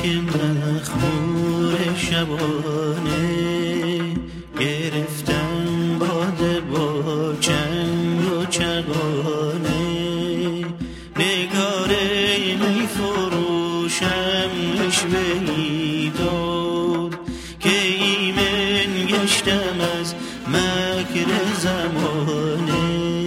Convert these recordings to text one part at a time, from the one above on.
که مخمور شبانه گرفتم باده با چنگ و چغانه نگاره می فروشم نشوهی داد که ایمن گشتم از مکر زمانه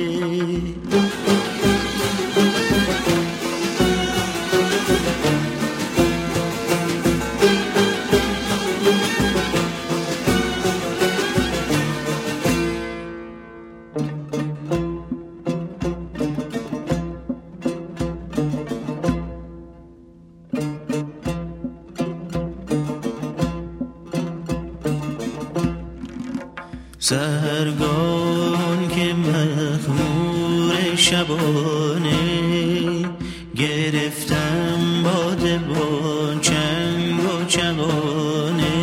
سرگان که مخمور شبانه گرفتم باده با چنگ و چغانه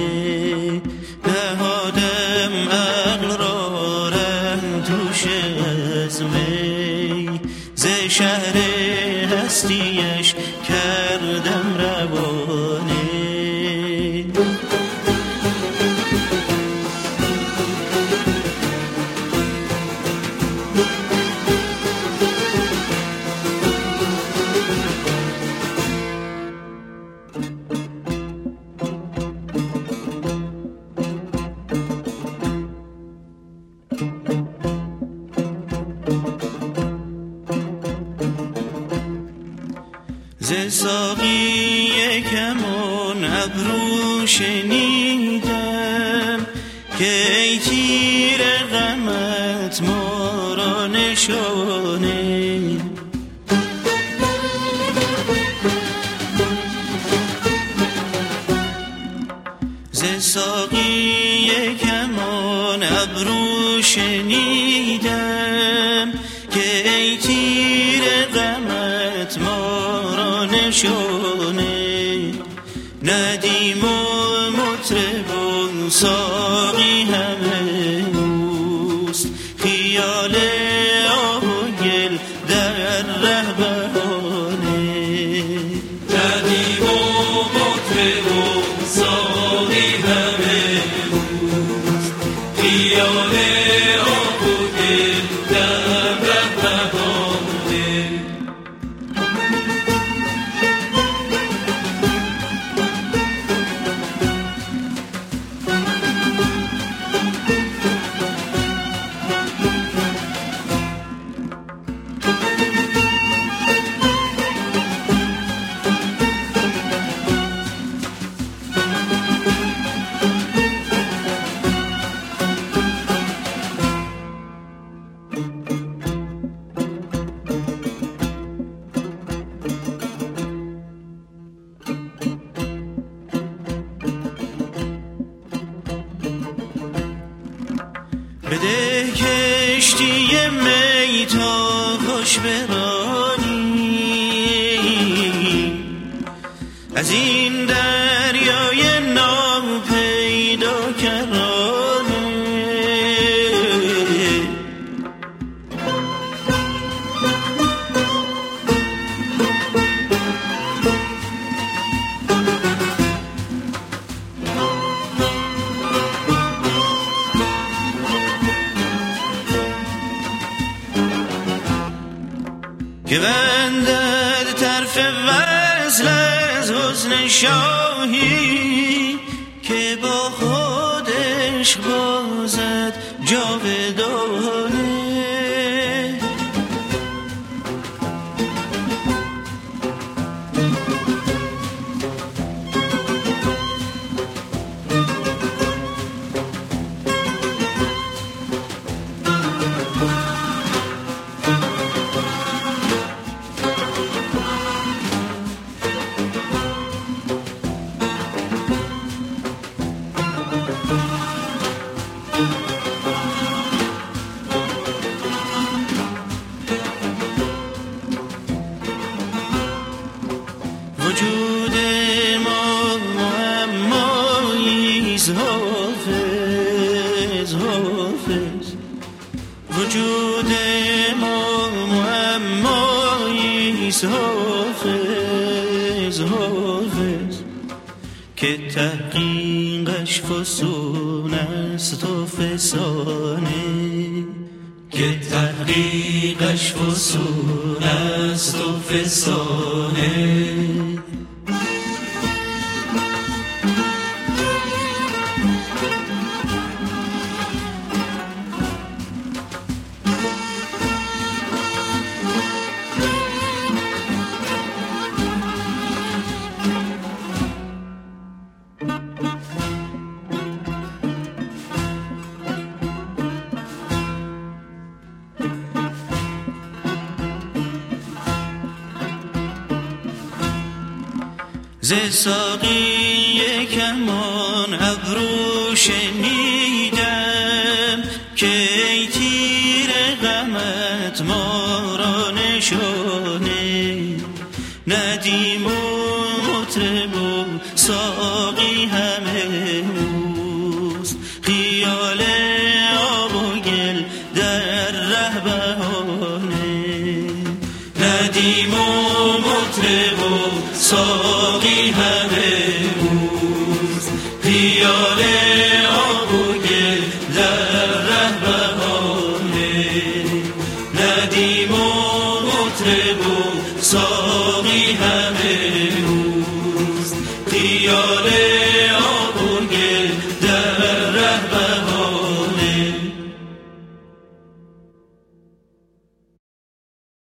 نهادم عقل را رنگ توش از می ز شهر هستیش کردم روانه ز ساقی کمان ابرو شنیدم که ای تیر غمت ما را نشانه ز ساقی کمان ابرو شنیدم که ای تیر غمت ما نشانه ندیم و مطرب و ساقی همه اوست خیال آب و گل در ره بهانه ندیم و مطرب و ساقی همه اوست خیال آب و گل در ره بهانه بده کشتی می تا خوش برانیم از این دریای ناپیدا کرانه که بندد طرف وصل از حسن شاهی که با خودش بازد جاودانه وجود ما معماییست حافظ حافظ وجود ما معماییست حافظ حافظ که تحقیقش فسون است و فسانه، که تحقیقش فسون است و فسانه. ز ساقی کمان ابرو شنیدم که ای تیر غمت ما را نشانه، ندیم و مطرب و ساقی همه اوست، خیال آب و گل در ره بهانه، ندیم و مطرب و ساقی همه اوست، خیال آب و گل در ره بهانه، ندیم و مطرب و ساقی همه اوست، خیال